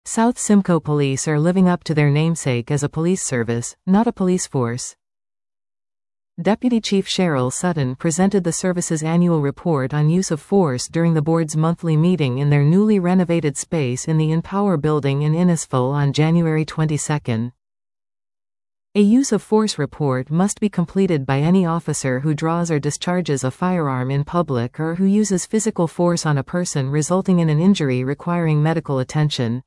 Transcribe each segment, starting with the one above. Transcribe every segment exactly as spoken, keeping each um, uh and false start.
South Simcoe Police are living up to their namesake as a police service, not a police force. Deputy Chief Cheryl Sutton presented the service's annual report on use of force during the board's monthly meeting in their newly renovated space in the Empower building in Innisfil on January twenty-second. A use of force report must be completed by any officer who draws or discharges a firearm in public or who uses physical force on a person resulting in an injury requiring medical attention.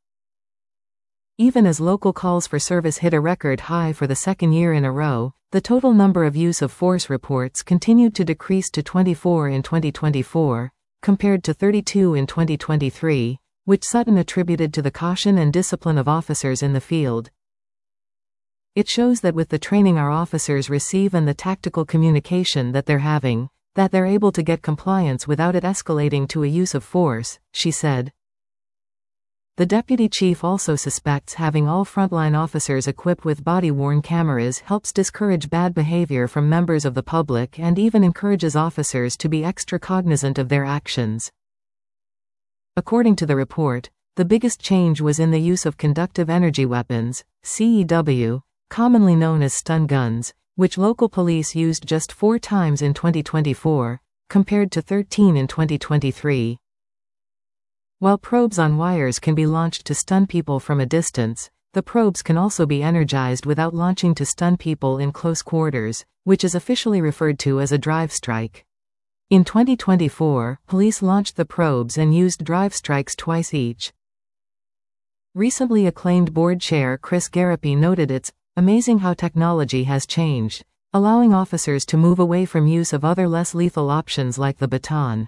Even as local calls for service hit a record high for the second year in a row, the total number of use of force reports continued to decrease to twenty-four in twenty twenty-four, compared to thirty-two in twenty twenty-three, which Sutton attributed to the caution and discipline of officers in the field. It shows that with the training our officers receive and the tactical communication that they're having, that they're able to get compliance without it escalating to a use of force, she said. The deputy chief also suspects having all frontline officers equipped with body-worn cameras helps discourage bad behavior from members of the public and even encourages officers to be extra cognizant of their actions. According to the report, the biggest change was in the use of conductive energy weapons, C E W, commonly known as stun guns, which local police used just four times in twenty twenty-four, compared to thirteen in twenty twenty-three. While probes on wires can be launched to stun people from a distance, the probes can also be energized without launching to stun people in close quarters, which is officially referred to as a drive strike. In twenty twenty-four, police launched the probes and used drive strikes twice each. Recently acclaimed board chair Chris Garapi noted it's amazing how technology has changed, allowing officers to move away from use of other less lethal options like the baton.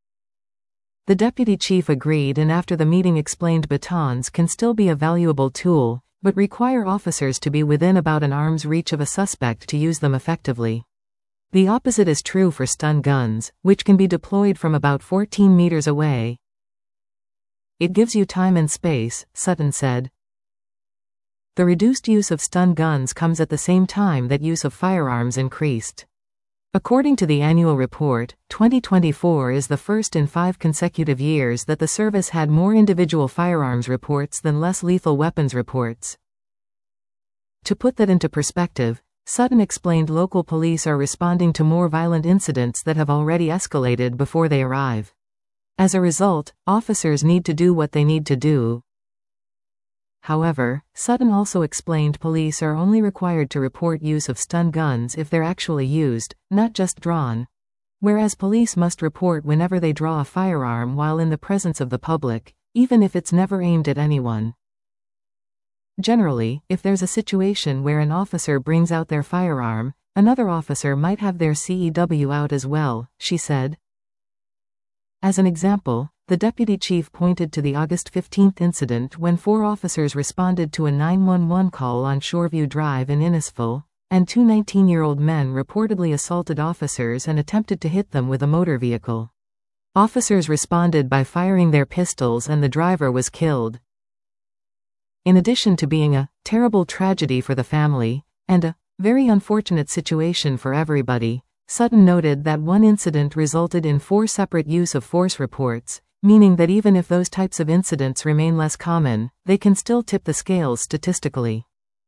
The deputy chief agreed and after the meeting explained batons can still be a valuable tool, but require officers to be within about an arm's reach of a suspect to use them effectively. The opposite is true for stun guns, which can be deployed from about fourteen meters away. It gives you time and space, Sutton said. The reduced use of stun guns comes at the same time that use of firearms increased. According to the annual report, twenty twenty-four is the first in five consecutive years that the service had more individual firearms reports than less lethal weapons reports. To put that into perspective, Sutton explained local police are responding to more violent incidents that have already escalated before they arrive. As a result, officers need to do what they need to do. However, Sutton also explained police are only required to report use of stun guns if they're actually used, not just drawn. Whereas police must report whenever they draw a firearm while in the presence of the public, even if it's never aimed at anyone. Generally, if there's a situation where an officer brings out their firearm, another officer might have their C E W out as well, she said. As an example, the deputy chief pointed to the August fifteenth incident when four officers responded to a nine one one call on Shoreview Drive in Innisfil, and two nineteen-year-old men reportedly assaulted officers and attempted to hit them with a motor vehicle. Officers responded by firing their pistols and the driver was killed. In addition to being a terrible tragedy for the family, and a very unfortunate situation for everybody, Sutton noted that one incident resulted in four separate use of force reports, meaning that even if those types of incidents remain less common, they can still tip the scales statistically.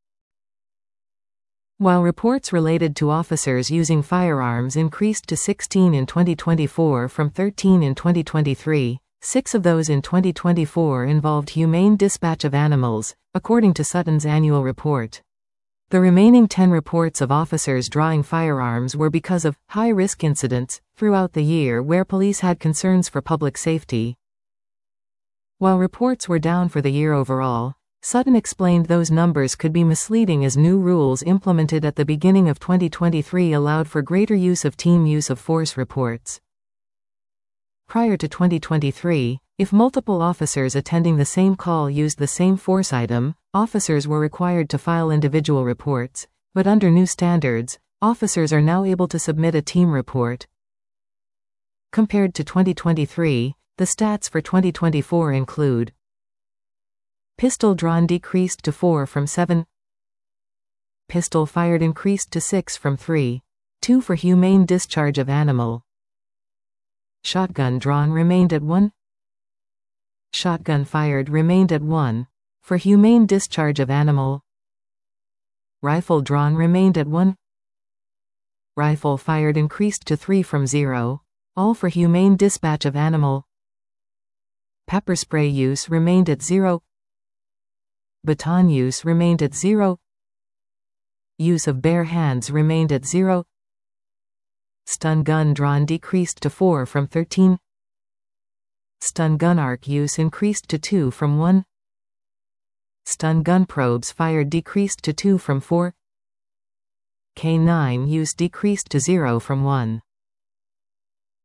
While reports related to officers using firearms increased to sixteen in twenty twenty-four from thirteen in twenty twenty-three, six of those in twenty twenty-four involved humane dispatch of animals, according to Sutton's annual report. The remaining ten reports of officers drawing firearms were because of high-risk incidents throughout the year where police had concerns for public safety. While reports were down for the year overall, Sutton explained those numbers could be misleading as new rules implemented at the beginning of twenty twenty-three allowed for greater use of team use of force reports. Prior to twenty twenty-three, if multiple officers attending the same call used the same force item, officers were required to file individual reports, but under new standards, officers are now able to submit a team report. Compared to twenty twenty-three, the stats for twenty twenty-four include: pistol drawn decreased to four from seven, pistol fired increased to six from three, two for humane discharge of animal, shotgun drawn remained at one, shotgun fired remained at one, For humane discharge of animal. Rifle drawn remained at one. Rifle fired increased to three from zero. All for humane dispatch of animal. Pepper spray use remained at zero. Baton use remained at zero. Use of bare hands remained at zero. Stun gun drawn decreased to four from thirteen. Stun gun arc use increased to two from one. Stun gun probes fired decreased to two from four. K nine use decreased to zero from one.